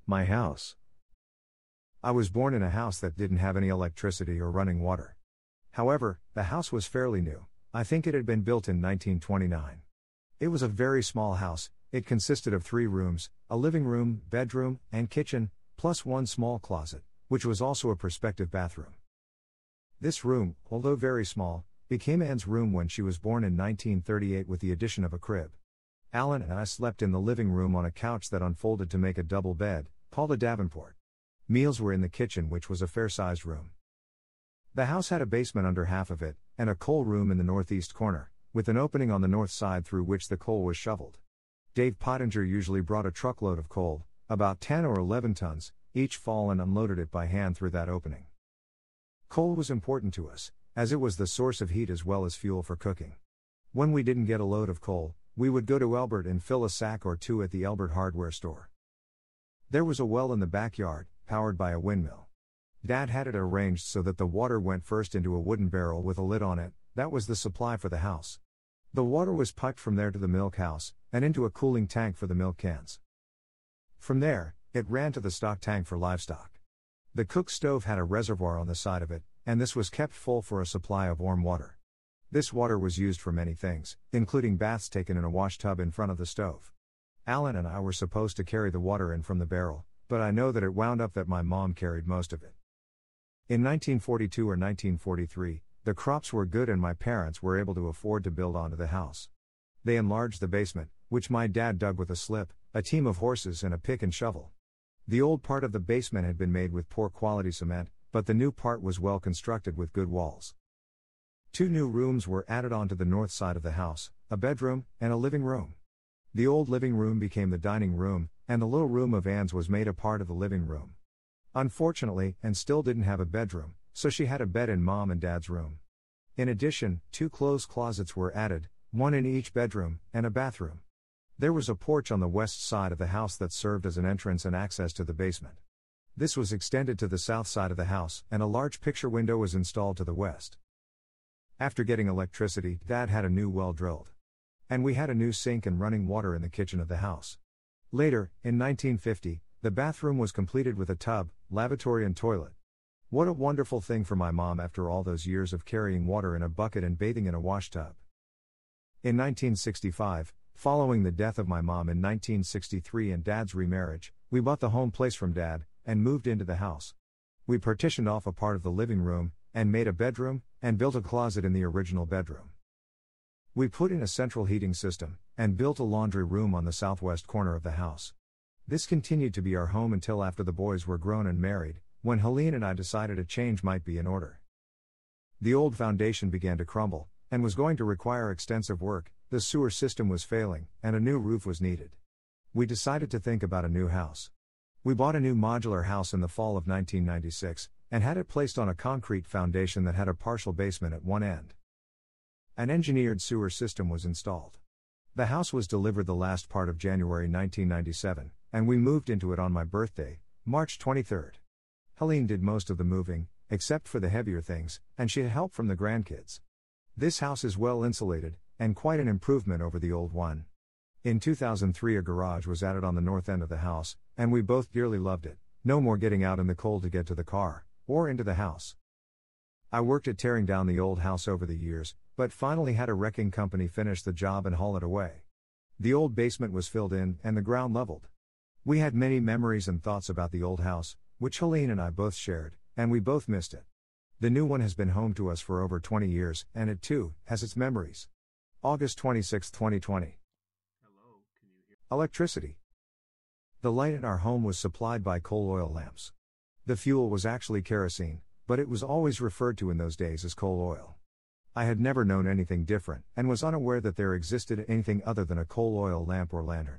My house. I was born in a house that didn't have any electricity or running water. However, the house was fairly new. I think it had been built in 1929. It was a very small house. It consisted of 3 rooms, a living room, bedroom, and kitchen, plus one small closet, which was also a prospective bathroom. This room, although very small, became Anne's room when she was born in 1938 with the addition of a crib. Alan and I slept in the living room on a couch that unfolded to make a double bed, called a Davenport. Meals were in the kitchen, which was a fair-sized room. The house had a basement under half of it, and a coal room in the northeast corner, with an opening on the north side through which the coal was shoveled. Dave Pottinger usually brought a truckload of coal, about 10 or 11 tons, each fall, and unloaded it by hand through that opening. Coal was important to us, as it was the source of heat as well as fuel for cooking. When we didn't get a load of coal, we would go to Elbert and fill a sack or 2 at the Elbert hardware store. There was a well in the backyard, powered by a windmill. Dad had it arranged so that the water went first into a wooden barrel with a lid on it. That was the supply for the house. The water was piped from there to the milk house, and into a cooling tank for the milk cans. From there, it ran to the stock tank for livestock. The cook stove had a reservoir on the side of it, and this was kept full for a supply of warm water. This water was used for many things, including baths taken in a wash tub in front of the stove. Alan and I were supposed to carry the water in from the barrel, but I know that it wound up that my mom carried most of it. In 1942 or 1943, the crops were good and my parents were able to afford to build onto the house. They enlarged the basement, which my dad dug with a slip, a team of horses, and a pick and shovel. The old part of the basement had been made with poor quality cement, but the new part was well constructed with good walls. 2 new rooms were added onto the north side of the house, a bedroom, and a living room. The old living room became the dining room, and the little room of Anne's was made a part of the living room. Unfortunately, Anne still didn't have a bedroom, so she had a bed in Mom and Dad's room. In addition, 2 clothes closets were added, one in each bedroom, and a bathroom. There was a porch on the west side of the house that served as an entrance and access to the basement. This was extended to the south side of the house, and a large picture window was installed to the west. After getting electricity, Dad had a new well drilled. And we had a new sink and running water in the kitchen of the house. Later, in 1950, the bathroom was completed with a tub, lavatory, and toilet. What a wonderful thing for my mom after all those years of carrying water in a bucket and bathing in a wash tub. In 1965, following the death of my mom in 1963 and Dad's remarriage, we bought the home place from Dad, and moved into the house. We partitioned off a part of the living room, and made a bedroom, and built a closet in the original bedroom. We put in a central heating system, and built a laundry room on the southwest corner of the house. This continued to be our home until after the boys were grown and married, when Helene and I decided a change might be in order. The old foundation began to crumble, and was going to require extensive work, the sewer system was failing, and a new roof was needed. We decided to think about a new house. We bought a new modular house in the fall of 1996, and had it placed on a concrete foundation that had a partial basement at one end. An engineered sewer system was installed. The house was delivered the last part of January 1997, and we moved into it on my birthday, March 23. Helene did most of the moving, except for the heavier things, and she had help from the grandkids. This house is well insulated, and quite an improvement over the old one. In 2003 a garage was added on the north end of the house, and we both dearly loved it. No more getting out in the cold to get to the car, or into the house. I worked at tearing down the old house over the years, but finally had a wrecking company finish the job and haul it away. The old basement was filled in, and the ground leveled. We had many memories and thoughts about the old house, which Helene and I both shared, and we both missed it. The new one has been home to us for over 20 years, and it too has its memories. August 26, 2020. Hello, can you hear? Electricity. The light in our home was supplied by coal oil lamps. The fuel was actually kerosene, but it was always referred to in those days as coal oil. I had never known anything different, and was unaware that there existed anything other than a coal oil lamp or lantern.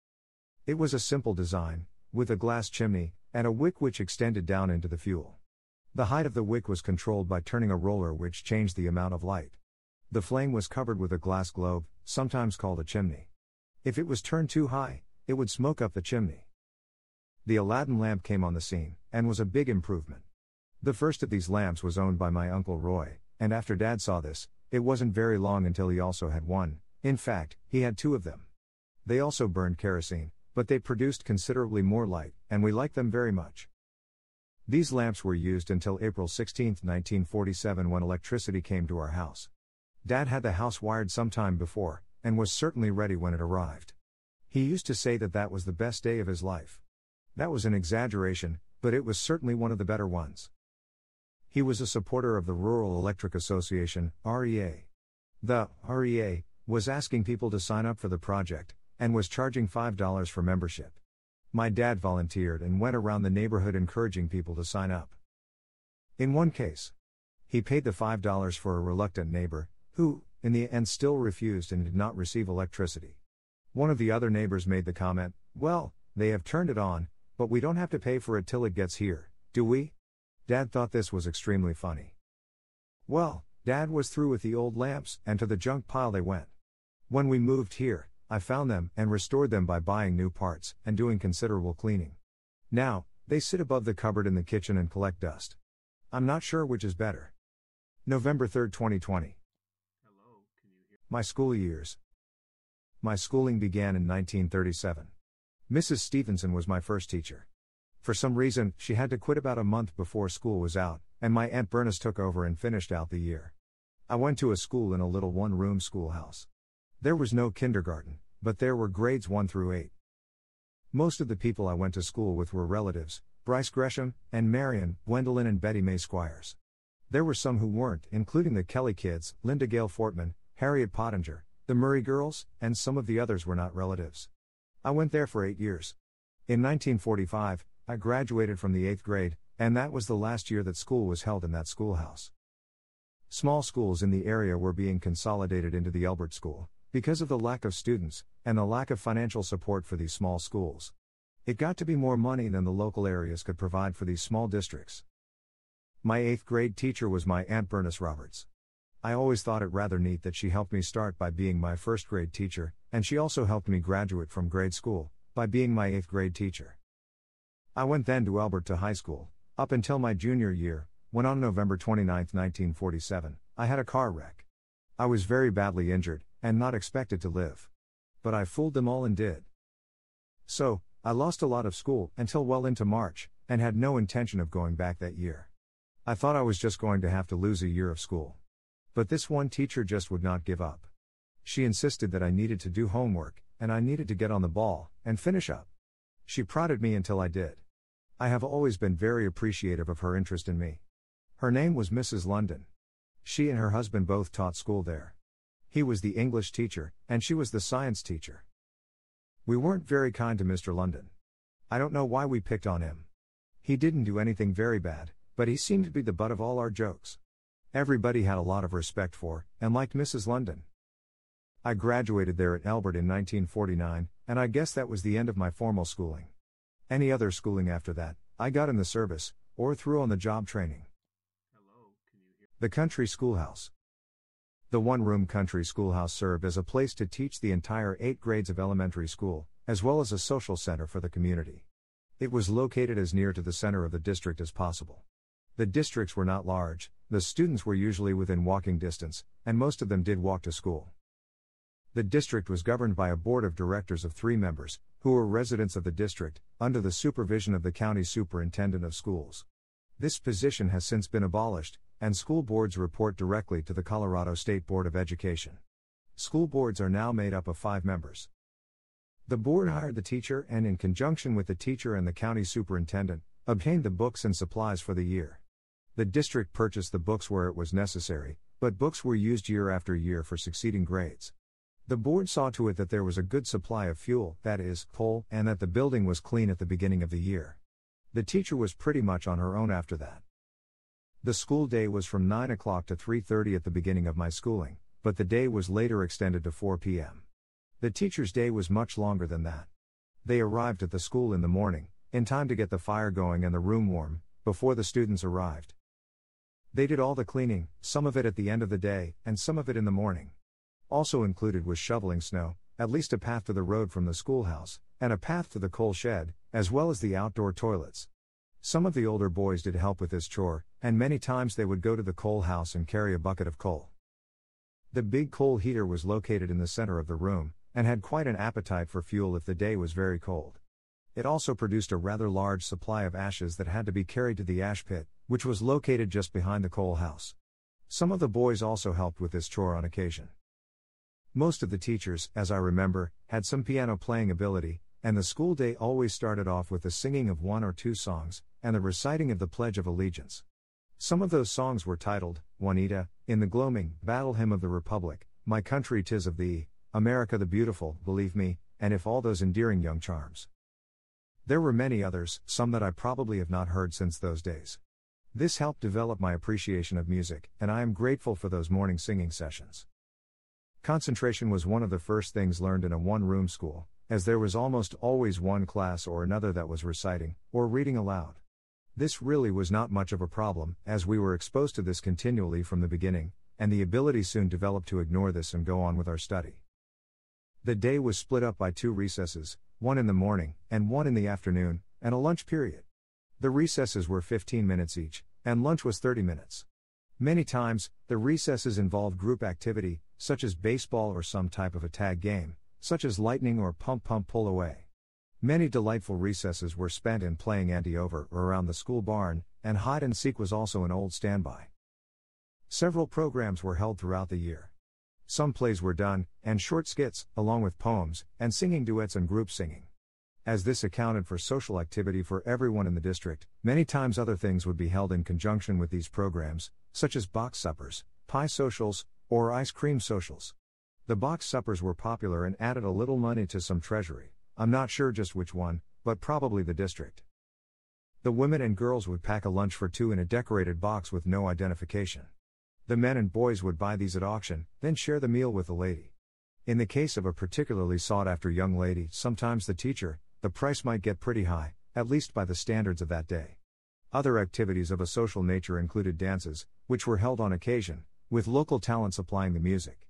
It was a simple design, with a glass chimney, and a wick which extended down into the fuel. The height of the wick was controlled by turning a roller which changed the amount of light. The flame was covered with a glass globe, sometimes called a chimney. If it was turned too high, it would smoke up the chimney. The Aladdin lamp came on the scene, and was a big improvement. The first of these lamps was owned by my Uncle Roy, and after Dad saw this, it wasn't very long until he also had one. In fact, he had 2 of them. They also burned kerosene, but they produced considerably more light, and we liked them very much. These lamps were used until April 16, 1947, when electricity came to our house. Dad had the house wired some time before, and was certainly ready when it arrived. He used to say that that was the best day of his life. That was an exaggeration, but it was certainly one of the better ones. He was a supporter of the Rural Electric Association, REA. The REA was asking people to sign up for the project, and was charging $5 for membership. My dad volunteered and went around the neighborhood encouraging people to sign up. In one case, he paid the $5 for a reluctant neighbor, who, in the end, still refused and did not receive electricity. One of the other neighbors made the comment, "Well, they have turned it on, but we don't have to pay for it till it gets here, do we?" Dad thought this was extremely funny. Well, Dad was through with the old lamps, and to the junk pile they went. When we moved here, I found them and restored them by buying new parts and doing considerable cleaning. Now, they sit above the cupboard in the kitchen and collect dust. I'm not sure which is better. November 3, 2020. Hello, can you hear? My school years. My schooling began in 1937. Mrs. Stevenson was my first teacher. For some reason, she had to quit about a month before school was out, and my Aunt Bernice took over and finished out the year. I went to a school in a little one-room schoolhouse. There was no kindergarten, but there were grades 1 through 8. Most of the people I went to school with were relatives: Bryce Gresham, and Marion, Gwendolyn and Betty Mae Squires. There were some who weren't, including the Kelly kids, Linda Gale Fortman, Harriet Pottinger, the Murray girls, and some of the others were not relatives. I went there for 8 years. In 1945, I graduated from the 8th grade, and that was the last year that school was held in that schoolhouse. Small schools in the area were being consolidated into the Elbert School, because of the lack of students, and the lack of financial support for these small schools. It got to be more money than the local areas could provide for these small districts. My 8th grade teacher was my Aunt Bernice Roberts. I always thought it rather neat that she helped me start by being my 1st grade teacher, and she also helped me graduate from grade school, by being my 8th grade teacher. I went then to Elbert to high school, up until my junior year, when on November 29, 1947, I had a car wreck. I was very badly injured, and not expected to live. But I fooled them all and did. So, I lost a lot of school until well into March, and had no intention of going back that year. I thought I was just going to have to lose a year of school. But this one teacher just would not give up. She insisted that I needed to do homework, and I needed to get on the ball, and finish up. She prodded me until I did. I have always been very appreciative of her interest in me. Her name was Mrs. London. She and her husband both taught school there. He was the English teacher, and she was the science teacher. We weren't very kind to Mr. London. I don't know why we picked on him. He didn't do anything very bad, but he seemed to be the butt of all our jokes. Everybody had a lot of respect for, and liked Mrs. London. I graduated there at Elbert in 1949, and I guess that was the end of my formal schooling. Any other schooling after that, I got in the service, or through on-the-job training. Hello, can you hear? The country schoolhouse. The one-room country schoolhouse served as a place to teach the entire 8 grades of elementary school, as well as a social center for the community. It was located as near to the center of the district as possible. The districts were not large, the students were usually within walking distance, and most of them did walk to school. The district was governed by a board of directors of 3 members, who were residents of the district, under the supervision of the county superintendent of schools. This position has since been abolished, and school boards report directly to the Colorado State Board of Education. School boards are now made up of 5 members. The board hired the teacher and, in conjunction with the teacher and the county superintendent, obtained the books and supplies for the year. The district purchased the books where it was necessary, but books were used year after year for succeeding grades. The board saw to it that there was a good supply of fuel, that is, coal, and that the building was clean at the beginning of the year. The teacher was pretty much on her own after that. The school day was from 9 o'clock to 3:30 at the beginning of my schooling, but the day was later extended to 4 p.m. The teacher's day was much longer than that. They arrived at the school in the morning, in time to get the fire going and the room warm, before the students arrived. They did all the cleaning, some of it at the end of the day, and some of it in the morning. Also included was shoveling snow, at least a path to the road from the schoolhouse, and a path to the coal shed, as well as the outdoor toilets. Some of the older boys did help with this chore, and many times they would go to the coal house and carry a bucket of coal. The big coal heater was located in the center of the room, and had quite an appetite for fuel if the day was very cold. It also produced a rather large supply of ashes that had to be carried to the ash pit, which was located just behind the coal house. Some of the boys also helped with this chore on occasion. Most of the teachers, as I remember, had some piano playing ability, and the school day always started off with the singing of one or two songs, and the reciting of the Pledge of Allegiance. Some of those songs were titled, Juanita, In the Gloaming, Battle Hymn of the Republic, My Country 'Tis of Thee, America the Beautiful, Believe Me, and If All Those Endearing Young Charms. There were many others, some that I probably have not heard since those days. This helped develop my appreciation of music, and I am grateful for those morning singing sessions. Concentration was one of the first things learned in a one-room school, as there was almost always one class or another that was reciting, or reading aloud. This really was not much of a problem, as we were exposed to this continually from the beginning, and the ability soon developed to ignore this and go on with our study. The day was split up by 2 recesses, one in the morning, and one in the afternoon, and a lunch period. The recesses were 15 minutes each, and lunch was 30 minutes. Many times, the recesses involved group activity, such as baseball or some type of a tag game, such as lightning or pump pull away. Many delightful recesses were spent in playing ante over or around the school barn, and hide and seek was also an old standby. Several programs were held throughout the year. Some plays were done, and short skits, along with poems, and singing duets and group singing. As this accounted for social activity for everyone in the district, many times other things would be held in conjunction with these programs, such as box suppers, pie socials, or ice cream socials. The box suppers were popular and added a little money to some treasury. I'm not sure just which one, but probably the district. The women and girls would pack a lunch for 2 in a decorated box with no identification. The men and boys would buy these at auction, then share the meal with the lady. In the case of a particularly sought-after young lady, sometimes the teacher, the price might get pretty high, at least by the standards of that day. Other activities of a social nature included dances, which were held on occasion, with local talent supplying the music.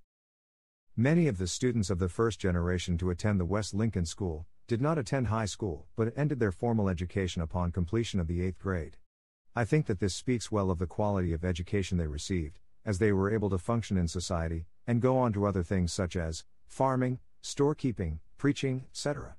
Many of the students of the first generation to attend the West Lincoln School did not attend high school, but ended their formal education upon completion of the 8th grade. I think that this speaks well of the quality of education they received, as they were able to function in society, and go on to other things such as farming, storekeeping, preaching, etc.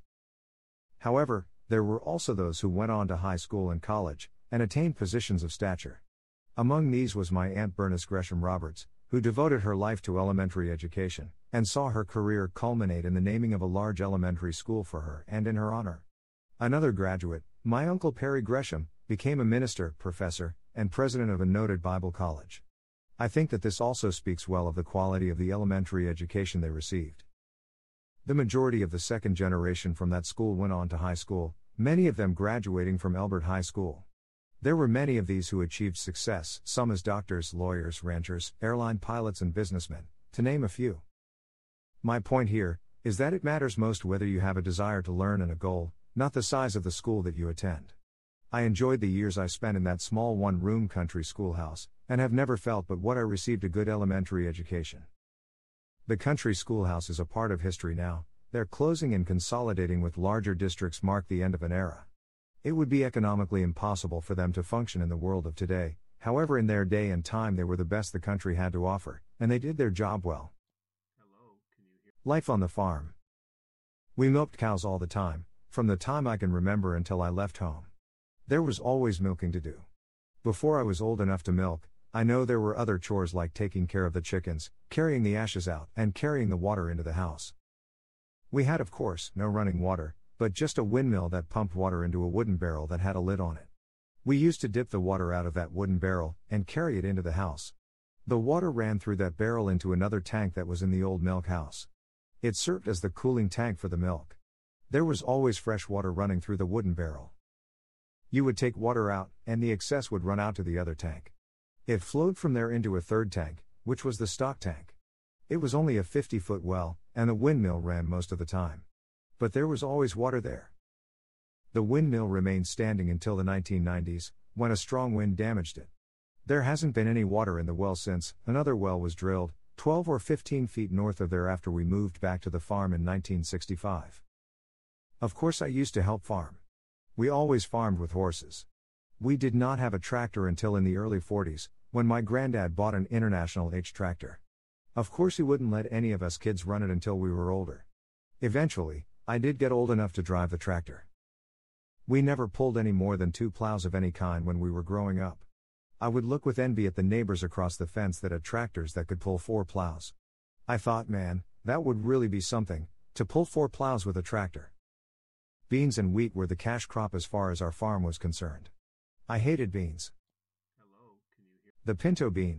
However, there were also those who went on to high school and college, and attained positions of stature. Among these was my Aunt Bernice Gresham Roberts, who devoted her life to elementary education, and saw her career culminate in the naming of a large elementary school for her and in her honor. Another graduate, my Uncle Perry Gresham, became a minister, professor, and president of a noted Bible college. I think that this also speaks well of the quality of the elementary education they received. The majority of the second generation from that school went on to high school, many of them graduating from Elbert High School. There were many of these who achieved success, some as doctors, lawyers, ranchers, airline pilots, and businessmen, to name a few. My point here is that it matters most whether you have a desire to learn and a goal, not the size of the school that you attend. I enjoyed the years I spent in that small one-room country schoolhouse, and have never felt but what I received a good elementary education. The country schoolhouse is a part of history now. Their closing and consolidating with larger districts mark the end of an era. It would be economically impossible for them to function in the world of today, however in their day and time they were the best the country had to offer, and they did their job well. Hello, can you hear? Life on the farm. We milked cows all the time, from the time I can remember until I left home. There was always milking to do. Before I was old enough to milk, I know there were other chores like taking care of the chickens, carrying the ashes out, and carrying the water into the house. We had, of course, no running water, but just a windmill that pumped water into a wooden barrel that had a lid on it. We used to dip the water out of that wooden barrel, and carry it into the house. The water ran through that barrel into another tank that was in the old milk house. It served as the cooling tank for the milk. There was always fresh water running through the wooden barrel. You would take water out, and the excess would run out to the other tank. It flowed from there into a third tank, which was the stock tank. It was only a 50-foot well, and the windmill ran most of the time. But there was always water there. The windmill remained standing until the 1990s, when a strong wind damaged it. There hasn't been any water in the well since. Another well was drilled, 12 or 15 feet north of there after we moved back to the farm in 1965. Of course I used to help farm. We always farmed with horses. We did not have a tractor until in the early 40s, when my granddad bought an International H tractor. Of course he wouldn't let any of us kids run it until we were older. Eventually, I did get old enough to drive the tractor. We never pulled any more than 2 plows of any kind when we were growing up. I would look with envy at the neighbors across the fence that had tractors that could pull 4 plows. I thought, man, that would really be something, to pull 4 plows with a tractor. Beans and wheat were the cash crop as far as our farm was concerned. I hated beans. Hello, can you hear? The pinto bean.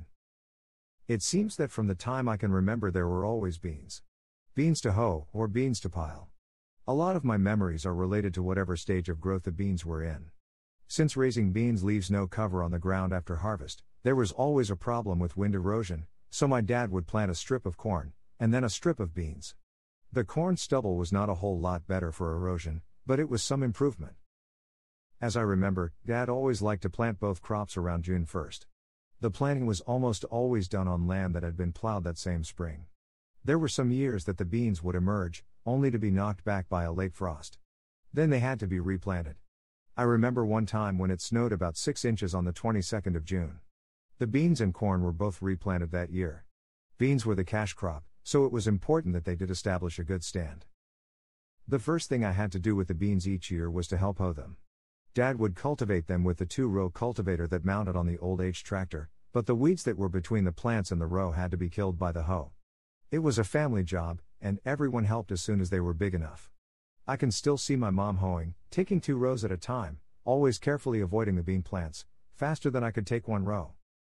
It seems that from the time I can remember there were always beans. Beans to hoe, or beans to pile. A lot of my memories are related to whatever stage of growth the beans were in. Since raising beans leaves no cover on the ground after harvest, there was always a problem with wind erosion, so my dad would plant a strip of corn, and then a strip of beans. The corn stubble was not a whole lot better for erosion, but it was some improvement. As I remember, Dad always liked to plant both crops around June 1st. The planting was almost always done on land that had been plowed that same spring. There were some years that the beans would emerge, only to be knocked back by a late frost. Then they had to be replanted. I remember one time when it snowed about 6 inches on the 22nd of June. The beans and corn were both replanted that year. Beans were the cash crop, so it was important that they did establish a good stand. The first thing I had to do with the beans each year was to help hoe them. Dad would cultivate them with the 2-row cultivator that mounted on the old H tractor, but the weeds that were between the plants and the row had to be killed by the hoe. It was a family job, and everyone helped as soon as they were big enough. I can still see my mom hoeing, taking 2 rows at a time, always carefully avoiding the bean plants, faster than I could take 1 row.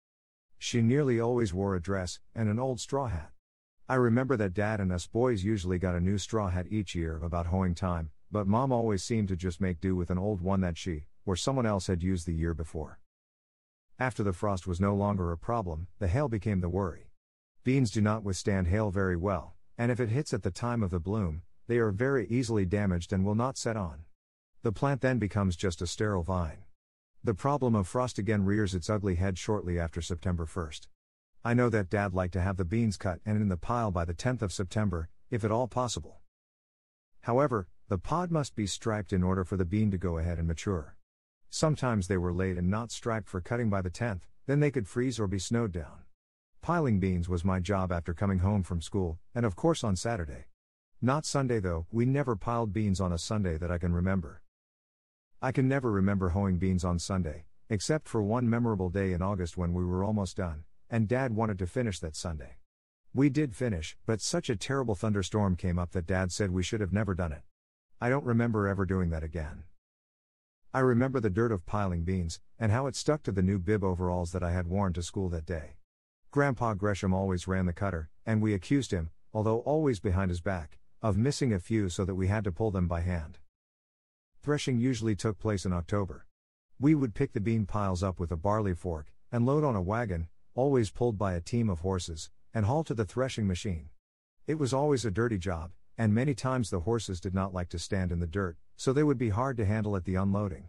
She nearly always wore a dress and an old straw hat. I remember that Dad and us boys usually got a new straw hat each year about hoeing time, but Mom always seemed to just make do with an old one that she, or someone else had used the year before. After the frost was no longer a problem, the hail became the worry. Beans do not withstand hail very well, and if it hits at the time of the bloom, they are very easily damaged and will not set on. The plant then becomes just a sterile vine. The problem of frost again rears its ugly head shortly after September 1st. I know that Dad liked to have the beans cut and in the pile by the 10th of September, if at all possible. However, the pod must be striped in order for the bean to go ahead and mature. Sometimes they were laid and not striped for cutting by the 10th, then they could freeze or be snowed down. Piling beans was my job after coming home from school, and of course on Saturday. Not Sunday though, we never piled beans on a Sunday that I can remember. I can never remember hoeing beans on Sunday, except for one memorable day in August when we were almost done, and Dad wanted to finish that Sunday. We did finish, but such a terrible thunderstorm came up that Dad said we should have never done it. I don't remember ever doing that again. I remember the dirt of piling beans, and how it stuck to the new bib overalls that I had worn to school that day. Grandpa Gresham always ran the cutter, and we accused him, although always behind his back, of missing a few so that we had to pull them by hand. Threshing usually took place in October. We would pick the bean piles up with a barley fork, and load on a wagon, always pulled by a team of horses, and haul to the threshing machine. It was always a dirty job, and many times the horses did not like to stand in the dirt, so they would be hard to handle at the unloading.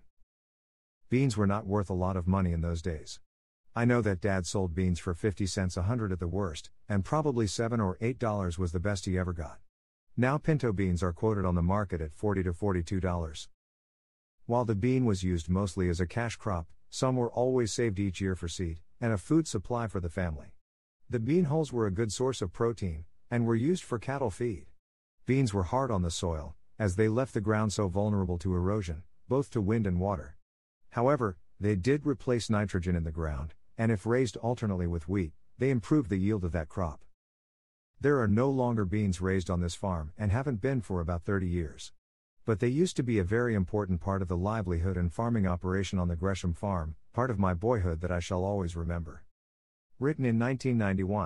Beans were not worth a lot of money in those days. I know that Dad sold beans for 50 cents a hundred at the worst, and probably $7 or $8 was the best he ever got. Now pinto beans are quoted on the market at $40 to $42. While the bean was used mostly as a cash crop, some were always saved each year for seed, and a food supply for the family. The bean hulls were a good source of protein, and were used for cattle feed. Beans were hard on the soil, as they left the ground so vulnerable to erosion, both to wind and water. However, they did replace nitrogen in the ground, and if raised alternately with wheat, they improved the yield of that crop. There are no longer beans raised on this farm and haven't been for about 30 years. But they used to be a very important part of the livelihood and farming operation on the Gresham farm, part of my boyhood that I shall always remember. Written in 1991.